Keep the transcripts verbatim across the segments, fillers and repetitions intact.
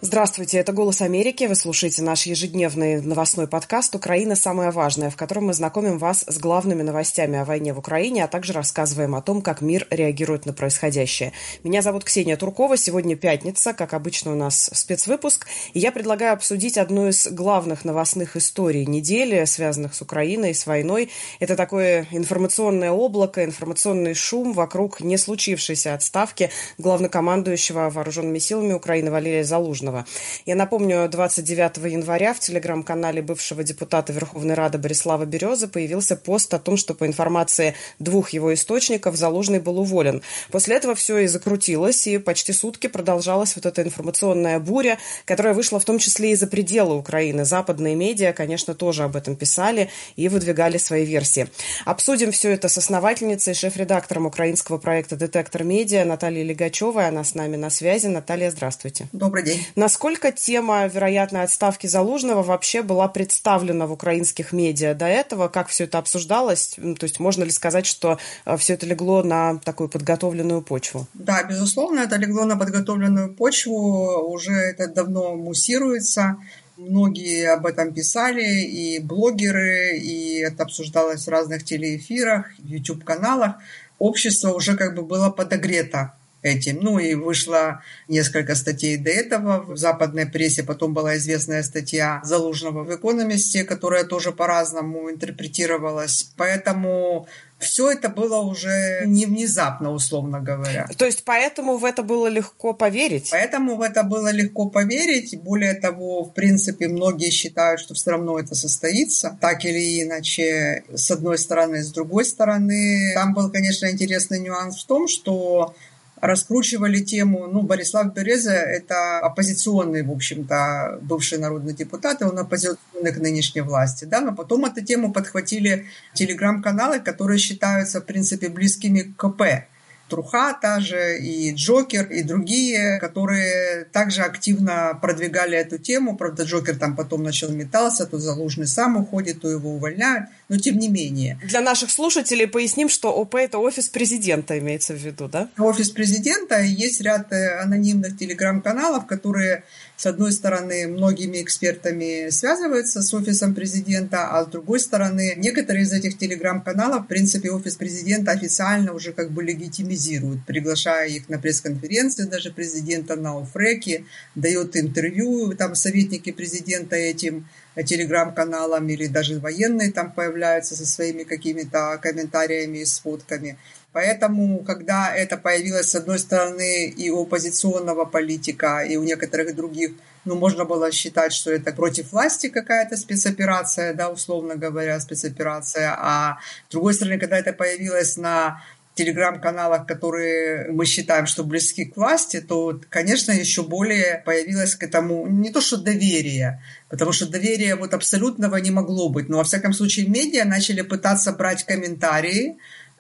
Здравствуйте, это «Голос Америки». Вы слушаете наш ежедневный новостной подкаст «Украина. Самое важное», в котором мы знакомим вас с главными новостями о войне в Украине, а также рассказываем о том, как мир реагирует на происходящее. Меня зовут Ксения Туркова. Сегодня пятница, как обычно у нас спецвыпуск. И я предлагаю обсудить одну из главных новостных историй недели, связанных с Украиной, с войной. Это такое информационное облако, информационный шум вокруг не случившейся отставки главнокомандующего вооруженными силами Украины Валерия Залужного. Я напомню, двадцать девятого января в телеграм-канале бывшего депутата Верховной Рады Борислава Березы появился пост о том, что по информации двух его источников Залужный был уволен. После этого все и закрутилось, и почти сутки продолжалась вот эта информационная буря, которая вышла в том числе и за пределы Украины. Западные медиа, конечно, тоже об этом писали и выдвигали свои версии. Обсудим все это с основательницей, шеф-редактором украинского проекта «Детектор Медиа» Натальей Легачевой. Она с нами на связи. Наталья, здравствуйте. Добрый день. Насколько тема вероятной отставки Залужного вообще была представлена в украинских медиа до этого? Как все это обсуждалось? То есть можно ли сказать, что все это легло на такую подготовленную почву? Да, безусловно, это легло на подготовленную почву. Уже это давно муссируется. Многие об этом писали, и блогеры, и это обсуждалось в разных телеэфирах, YouTube-каналах. Общество уже как бы было подогрето этим. Ну и вышло несколько статей до этого в западной прессе. Потом была известная статья Залужного в «Экономисте», которая тоже по-разному интерпретировалась. Поэтому все это было уже не внезапно, условно говоря. То есть поэтому в это было легко поверить? Поэтому в это было легко поверить. Более того, в принципе, многие считают, что все равно это состоится, так или иначе, с одной стороны, с другой стороны. Там был, конечно, интересный нюанс в том, что раскручивали тему, ну, Борислав Береза – это оппозиционный, в общем-то, бывший народный депутат, и он оппозиционный к нынешней власти, да, но потом эту тему подхватили телеграм-каналы, которые считаются, в принципе, близкими к КП. Труха та же, и Джокер, и другие, которые также активно продвигали эту тему. Правда, Джокер там потом начал метаться, то Залужный сам уходит, то его увольняют, но тем не менее. Для наших слушателей поясним, что ОП – это офис президента, имеется в виду, да? Офис президента, и есть ряд анонимных телеграм-каналов, которые, с одной стороны, многими экспертами связываются с офисом президента, а с другой стороны, некоторые из этих телеграм-каналов, в принципе, офис президента официально уже как бы легитимизирует, приглашая их на пресс-конференции даже президента на оффреке, дает интервью, там советники президента этим телеграм-каналам или даже военные там появляются со своими какими-то комментариями и сводками. Поэтому, когда это появилось, с одной стороны, и у оппозиционного политика, и у некоторых других, ну, можно было считать, что это против власти какая-то спецоперация, да, условно говоря, спецоперация. А с другой стороны, когда это появилось на телеграм-каналах, которые мы считаем, что близки к власти, то, конечно, еще более появилось к этому не то что доверие, потому что доверия вот абсолютного не могло быть, но, во всяком случае, медиа начали пытаться брать комментарии,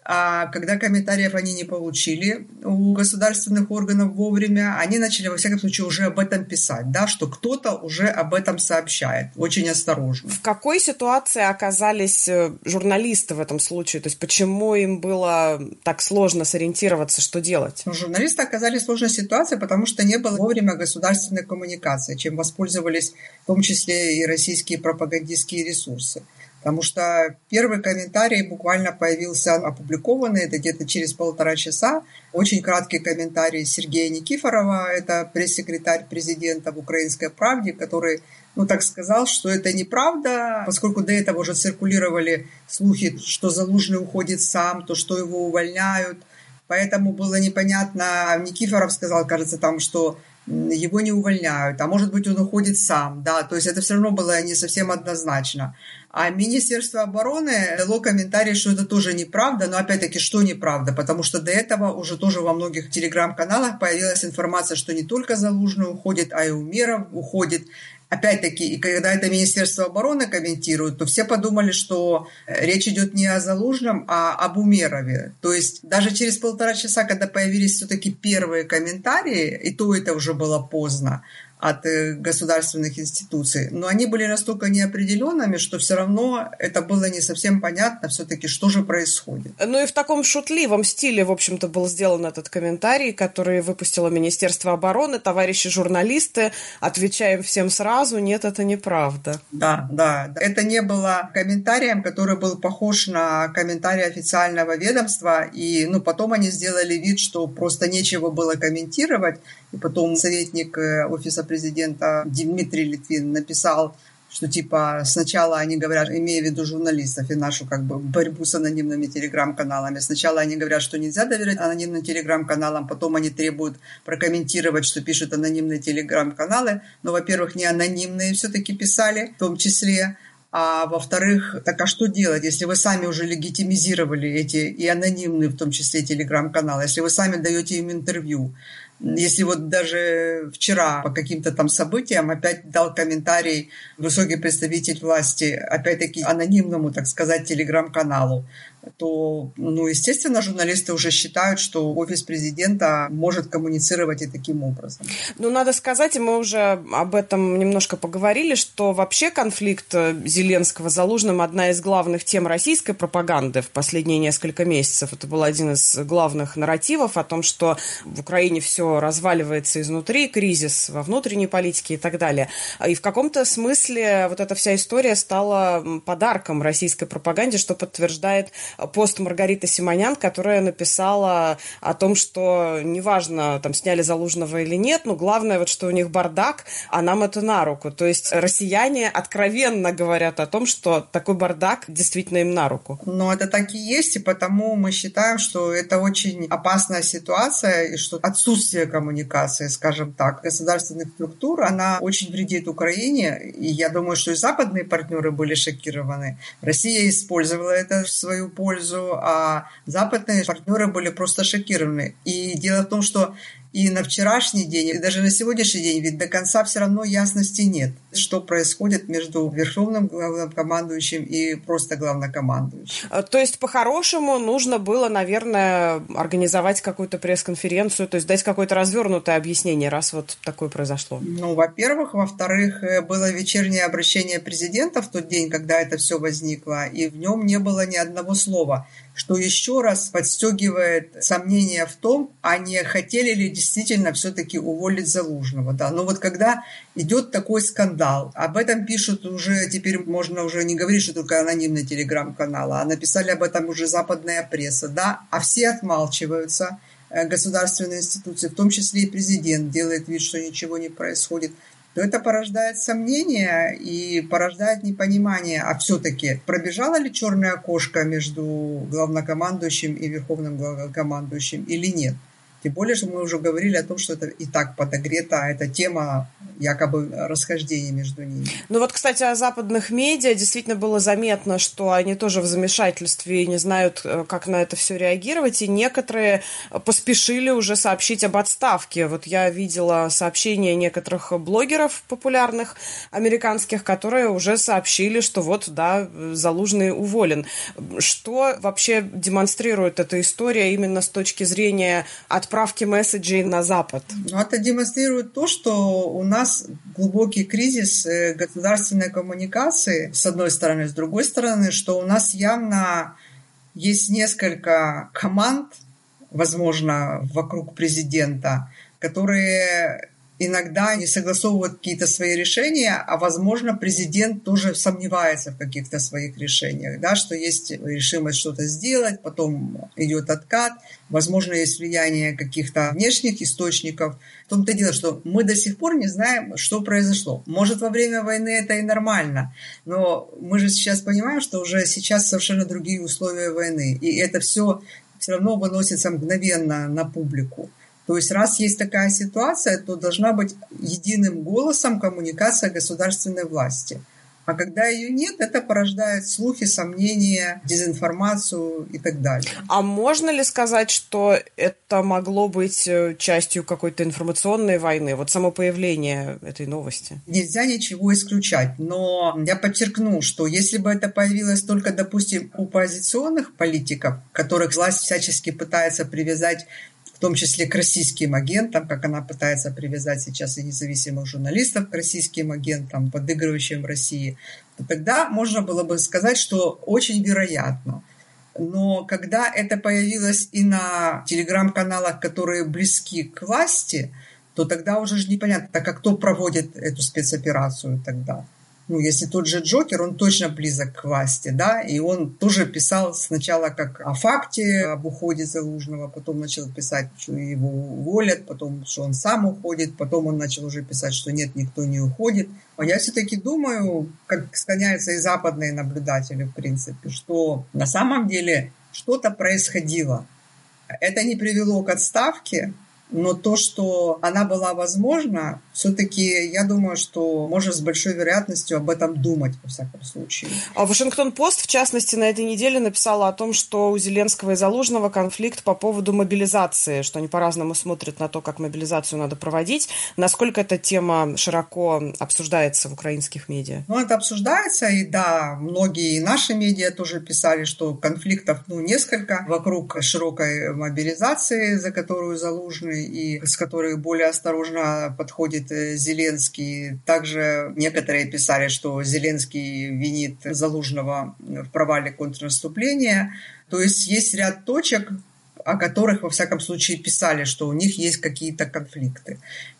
а когда комментариев они не получили у государственных органов вовремя, они начали, во всяком случае, уже об этом писать, да, что кто-то уже об этом сообщает, очень осторожно. В какой ситуации оказались журналисты в этом случае? То есть почему им было так сложно сориентироваться, что делать? Ну, журналисты оказались в сложной ситуации, потому что не было вовремя государственной коммуникации, чем воспользовались в том числе и российские пропагандистские ресурсы. Потому что первый комментарий буквально появился опубликованный, это где-то через полтора часа. Очень краткий комментарий Сергея Никифорова, это пресс-секретарь президента в «Украинской правде», который, ну, так сказал, что это неправда, поскольку до этого уже циркулировали слухи, что Залужный уходит сам, то что его увольняют. Поэтому было непонятно. Никифоров сказал, кажется, там, что его не увольняют, а может быть, он уходит сам, да, то есть это все равно было не совсем однозначно. А Министерство обороны дало комментарий, что это тоже неправда, но опять-таки, что неправда, потому что до этого уже тоже во многих телеграм-каналах появилась информация, что не только Залужный уходит, а и Умеров уходит. Опять-таки, и когда это Министерство обороны комментирует, то все подумали, что речь идет не о Залужном, а об Умерове. То есть даже через полтора часа, когда появились все-таки первые комментарии, и то это уже было поздно, от государственных институций. Но они были настолько неопределенными, что все равно это было не совсем понятно все-таки, что же происходит. Ну и в таком шутливом стиле, в общем-то, был сделан этот комментарий, который выпустило Министерство обороны. Товарищи журналисты, отвечаем всем сразу, нет, это неправда. Да, да. Это не было комментарием, который был похож на комментарий официального ведомства. И ну, потом они сделали вид, что просто нечего было комментировать. И потом советник офиса президента Дмитрий Литвин написал, что типа сначала они говорят, имея в виду журналистов и нашу как бы борьбу с анонимными телеграм-каналами, сначала они говорят, что нельзя доверять анонимным телеграм-каналам, потом они требуют прокомментировать, что пишут анонимные телеграм-каналы. Но, во-первых, не анонимные все-таки писали, в том числе. А во-вторых, так а что делать, если вы сами уже легитимизировали эти и анонимные, в том числе телеграм-каналы, если вы сами даете им интервью? Если вот даже вчера по каким-то там событиям опять дал комментарий высокий представитель власти, опять-таки анонимному, так сказать, телеграм-каналу, то, ну, естественно, журналисты уже считают, что офис президента может коммуницировать и таким образом. Ну, надо сказать, и мы уже об этом немножко поговорили, что вообще конфликт Зеленского с Залужным одна из главных тем российской пропаганды в последние несколько месяцев. Это был один из главных нарративов о том, что в Украине все разваливается изнутри, кризис во внутренней политике и так далее. И в каком-то смысле вот эта вся история стала подарком российской пропаганде, что подтверждает пост Маргариты Симонян, которая написала о том, что неважно, там, сняли Залужного или нет, но главное, вот, что у них бардак, а нам это на руку. То есть россияне откровенно говорят о том, что такой бардак действительно им на руку. Но это так и есть, и потому мы считаем, что это очень опасная ситуация, и что отсутствие коммуникации, скажем так, государственных структур, она очень вредит Украине, и я думаю, что и западные партнеры были шокированы. Россия использовала это в свою пользу, пользу, а западные партнеры были просто шокированы. И дело в том, что и на вчерашний день, и даже на сегодняшний день ведь до конца все равно ясности нет, что происходит между верховным главнокомандующим и просто главнокомандующим. То есть, по-хорошему, нужно было, наверное, организовать какую-то пресс-конференцию, то есть дать какое-то развернутое объяснение, раз вот такое произошло. Ну, во-первых. Во-вторых, было вечернее обращение президента в тот день, когда это все возникло, и в нем не было ни одного слова, что еще раз подстегивает сомнения в том, а не хотели ли действительно все-таки уволить Залужного. Да. Но вот когда идет такой скандал, об этом пишут уже, теперь можно уже не говорить, что только анонимные телеграм-каналы, а написали об этом уже западная пресса, да, а все отмалчиваются, государственные институции, в том числе и президент делает вид, что ничего не происходит, то это порождает сомнения и порождает непонимание, а все-таки пробежала ли черная кошка между главнокомандующим и верховным главнокомандующим или нет. Тем более, что мы уже говорили о том, что это и так подогрета, а эта тема якобы расхождения между ними. Ну вот, кстати, о западных медиа действительно было заметно, что они тоже в замешательстве и не знают, как на это все реагировать, и некоторые поспешили уже сообщить об отставке. Вот я видела сообщения некоторых блогеров популярных американских, которые уже сообщили, что вот, да, Залужный уволен. Что вообще демонстрирует эта история именно с точки зрения отправки месседжей на Запад? Ну, это демонстрирует то, что у нас глубокий кризис государственной коммуникации, с одной стороны, с другой стороны, что у нас явно есть несколько команд, возможно, вокруг президента, которые иногда не согласовывают какие-то свои решения, а, возможно, президент тоже сомневается в каких-то своих решениях, да, что есть решимость что-то сделать, потом идет откат, возможно, есть влияние каких-то внешних источников. В том-то и дело, что мы до сих пор не знаем, что произошло. Может, во время войны это и нормально, но мы же сейчас понимаем, что уже сейчас совершенно другие условия войны, и это все все равно выносится мгновенно на публику. То есть, раз есть такая ситуация, то должна быть единым голосом коммуникация государственной власти. А когда ее нет, это порождает слухи, сомнения, дезинформацию и так далее. А можно ли сказать, что это могло быть частью какой-то информационной войны? Вот само появление этой новости. Нельзя ничего исключать. Но я подчеркну, что если бы это появилось только, допустим, у оппозиционных политиков, которых власть всячески пытается привязать в том числе к российским агентам, как она пытается привязать сейчас и независимых журналистов к российским агентам, подыгрывающим в России, то тогда можно было бы сказать, что очень вероятно. Но когда это появилось и на телеграм-каналах, которые близки к власти, то тогда уже же непонятно, так как кто проводит эту спецоперацию тогда. Ну, если тот же Джокер, он точно близок к власти, да, и он тоже писал сначала как о факте, об уходе Залужного, потом начал писать, что его уволят, потом, что он сам уходит, потом он начал уже писать, что нет, никто не уходит. А я все-таки думаю, как склоняются и западные наблюдатели, в принципе, что на самом деле что-то происходило. Это не привело к отставке, но то, что она была возможна, все-таки я думаю, что можно с большой вероятностью об этом думать, во всяком случае. А Вашингтон-Пост, в частности, на этой неделе написала о том, что у Зеленского и Залужного конфликт по поводу мобилизации, что они по-разному смотрят на то, как мобилизацию надо проводить. Насколько эта тема широко обсуждается в украинских медиа? Ну, это обсуждается, и да, многие наши медиа тоже писали, что конфликтов, ну, несколько вокруг широкой мобилизации, за которую Залужный и с которой более осторожно подходит Зеленский. Также некоторые писали, что Зеленский винит Залужного в провале контрнаступления. То есть есть ряд точек, о которых, во всяком случае, писали, что у них есть какие-то конфликты.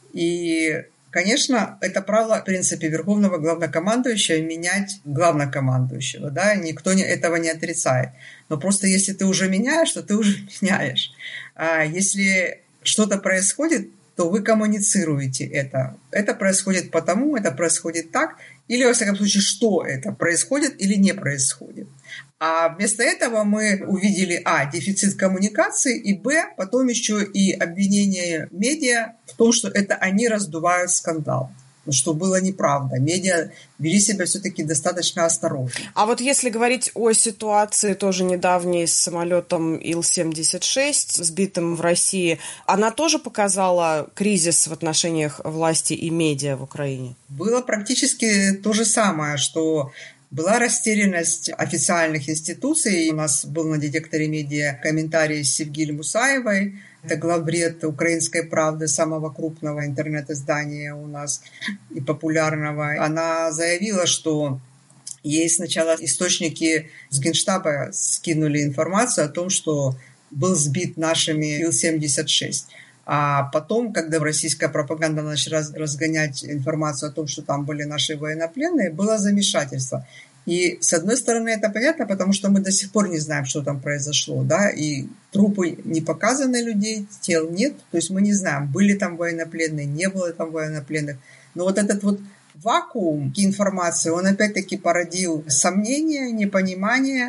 И, конечно, это право, в принципе, верховного главнокомандующего менять главнокомандующего. Да? Никто этого не отрицает. Но просто если ты уже меняешь, то ты уже меняешь. А если что-то происходит, то вы коммуницируете это. Это происходит потому, это происходит так, или, во всяком случае, что это происходит или не происходит. А вместо этого мы увидели, а, дефицит коммуникации, и, б, потом еще и обвинение медиа в том, что это они раздувают скандал. Что было неправда. Медиа вели себя все-таки достаточно осторожно. А вот если говорить о ситуации тоже недавней с самолетом Ил семьдесят шесть, сбитым в России, она тоже показала кризис в отношениях власти и медиа в Украине? Было практически то же самое, что была растерянность официальных институций. У нас был на детекторе медиа комментарий Севгиль Мусаевой, это главред «Украинской правды», самого крупного интернет-издания у нас и популярного. Она заявила, что ей сначала источники с Генштаба скинули информацию о том, что был сбит нашими Ил семьдесят шесть. А потом, когда российская пропаганда начала разгонять информацию о том, что там были наши военнопленные, было замешательство. И, с одной стороны, это понятно, потому что мы до сих пор не знаем, что там произошло, да, и трупы не показаны людей, тел нет, то есть мы не знаем, были там военнопленные, не было там военнопленных. Но вот этот вот вакуум информации, он опять-таки породил сомнения, непонимание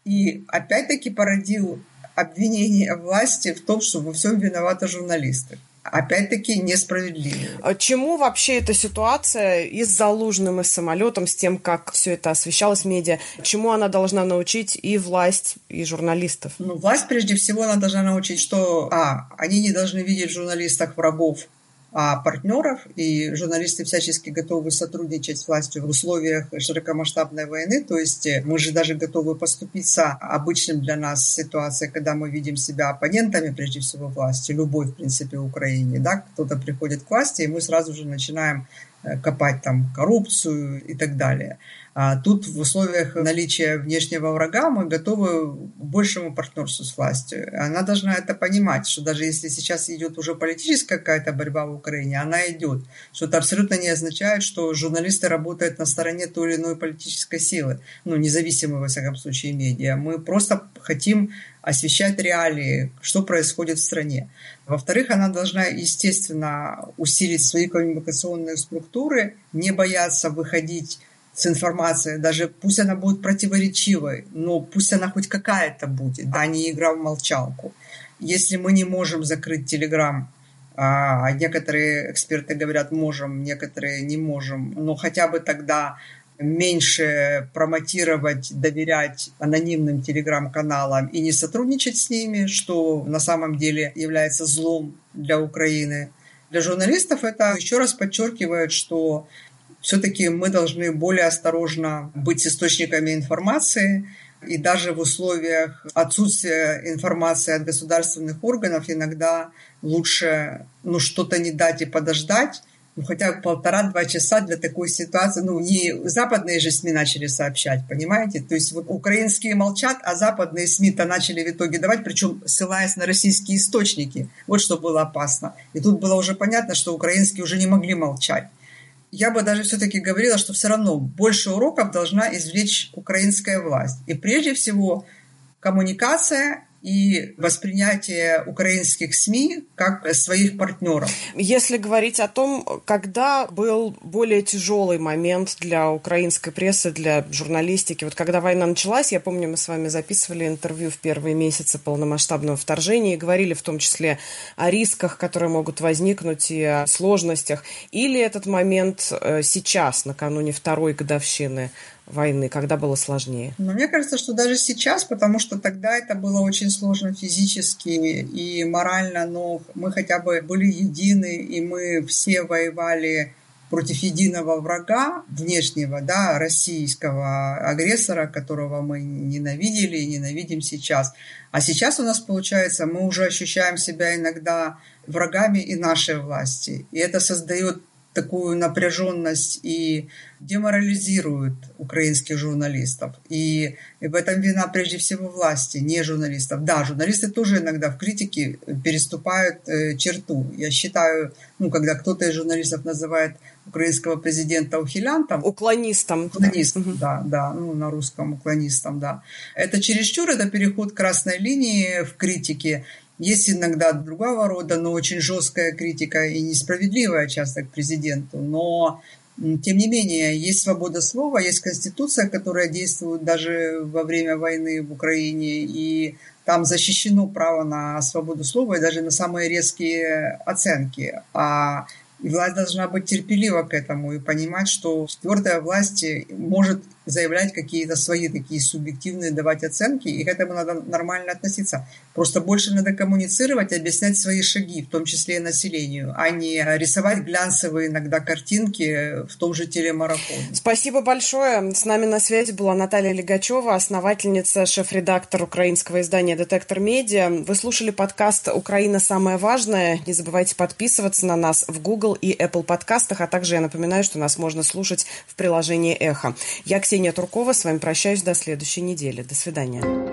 и опять-таки породил обвинение власти в том, что во всем виноваты журналисты. Опять-таки несправедливо. Чему вообще эта ситуация и с Залужным, и с самолетом, с тем, как все это освещалось в медиа, чему она должна научить и власть, и журналистов? Ну, власть, прежде всего, она должна научить, что а, они не должны видеть в журналистах врагов, а партнеров, и журналисты всячески готовы сотрудничать с властью в условиях широкомасштабной войны, то есть мы же даже готовы поступиться обычным для нас ситуацией, когда мы видим себя оппонентами, прежде всего, власти, любой, в принципе, в Украине, да, кто-то приходит к власти, и мы сразу же начинаем копать там коррупцию и так далее. А тут в условиях наличия внешнего врага мы готовы к большему партнерству с властью. Она должна это понимать, что даже если сейчас идет уже политическая какая-то борьба в Украине, она идет. Что это абсолютно не означает, что журналисты работают на стороне той или иной политической силы, ну, независимые, во всяком случае, медиа. Мы просто хотим освещать реалии, что происходит в стране. Во-вторых, она должна, естественно, усилить свои коммуникационные структуры, не бояться выходить с информацией, даже пусть она будет противоречивой, но пусть она хоть какая-то будет, а не игра в молчалку. Если мы не можем закрыть Телеграм, а некоторые эксперты говорят, можем, некоторые не можем, но хотя бы тогда меньше промотировать, доверять анонимным телеграм-каналам и не сотрудничать с ними, что на самом деле является злом для Украины. Для журналистов это еще раз подчеркивает, что все-таки мы должны более осторожно быть с источниками информации, И даже в условиях отсутствия информации от государственных органов иногда лучше ну, что-то не дать и подождать, ну, хотя бы полтора-два часа для такой ситуации. Ну, не западные же СМИ начали сообщать, понимаете? То есть вот украинские молчат, а западные СМИ-то начали в итоге давать, причем ссылаясь на российские источники. Вот что было опасно. И тут было уже понятно, что украинские уже не могли молчать. Я бы даже все-таки говорила, что все равно больше уроков должна извлечь украинская власть. И прежде всего коммуникация и воспринятие украинских СМИ как своих партнеров. Если говорить о том, когда был более тяжелый момент для украинской прессы, для журналистики, вот когда война началась, я помню, мы с вами записывали интервью в первые месяцы полномасштабного вторжения и говорили в том числе о рисках, которые могут возникнуть, и о сложностях. Или этот момент сейчас, накануне второй годовщины войны, когда было сложнее? Но мне кажется, что даже сейчас, потому что тогда это было очень сложно физически и морально, но мы хотя бы были едины, и мы все воевали против единого врага внешнего, да, российского агрессора, которого мы ненавидели и ненавидим сейчас. А сейчас у нас, получается, мы уже ощущаем себя иногда врагами и нашей власти. И это создает такую напряженность и деморализирует украинских журналистов. И в этом вина прежде всего власти, не журналистов. Да, журналисты тоже иногда в критике переступают э, черту. Я считаю, ну, когда кто-то из журналистов называет украинского президента ухилянтом. Уклонистом. Уклонистом, да, да, ну, на русском уклонистом, да. Это чересчур, это переход красной линии в критике. Есть иногда другого рода, но очень жесткая критика и несправедливая часто к президенту. Но, тем не менее, есть свобода слова, есть Конституция, которая действует даже во время войны в Украине. И там защищено право на свободу слова и даже на самые резкие оценки. А власть должна быть терпелива к этому и понимать, что четвертая власть может заявлять какие-то свои такие субъективные, давать оценки, и к этому надо нормально относиться. Просто больше надо коммуницировать и объяснять свои шаги, в том числе и населению, а не рисовать глянцевые иногда картинки в том же телемарафоне. Спасибо большое. С нами на связи была Наталья Легачева, основательница, шеф-редактор украинского издания «Детектор Медиа». Вы слушали подкаст «Украина. Самое важное». Не забывайте подписываться на нас в Google и Apple подкастах, а также я напоминаю, что нас можно слушать в приложении «Эхо». Я, Ксения Туркова, с вами прощаюсь до следующей недели. До свидания.